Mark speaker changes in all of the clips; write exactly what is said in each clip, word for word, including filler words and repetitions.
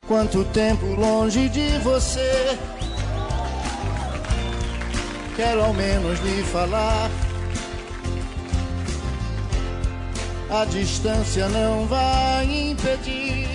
Speaker 1: Quanto tempo longe de você, quero ao menos lhe falar. A distância não vai impedir.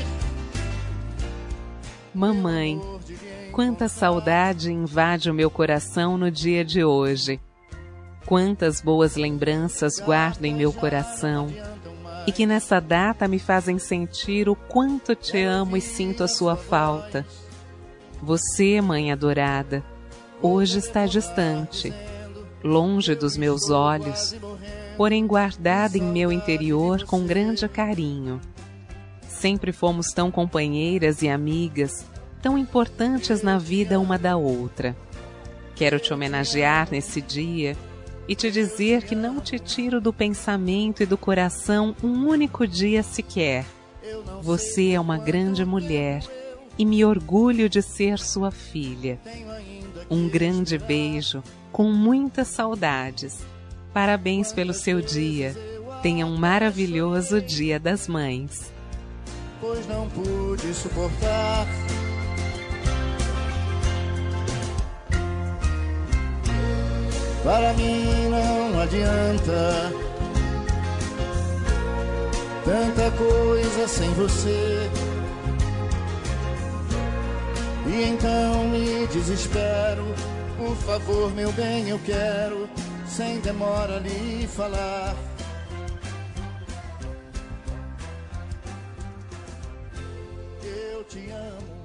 Speaker 2: Mamãe, quanta saudade invade o meu coração no dia de hoje. Quantas boas lembranças guardo em meu coração e que nessa data me fazem sentir o quanto te amo e sinto a sua falta. Você, mãe adorada, hoje está distante, longe dos meus olhos, porém guardada em meu interior com grande carinho. Sempre fomos tão companheiras e amigas, tão importantes na vida uma da outra. Quero te homenagear nesse dia e te dizer que não te tiro do pensamento e do coração um único dia sequer. Você é uma grande mulher e me orgulho de ser sua filha. Um grande beijo, com muitas saudades. Parabéns pelo seu dia. Tenha um maravilhoso Dia das Mães.
Speaker 1: Pois não pude suportar. Para mim não adianta tanta coisa sem você. E então me desespero. Por favor, meu bem, eu quero sem demora lhe falar. Eu te amo.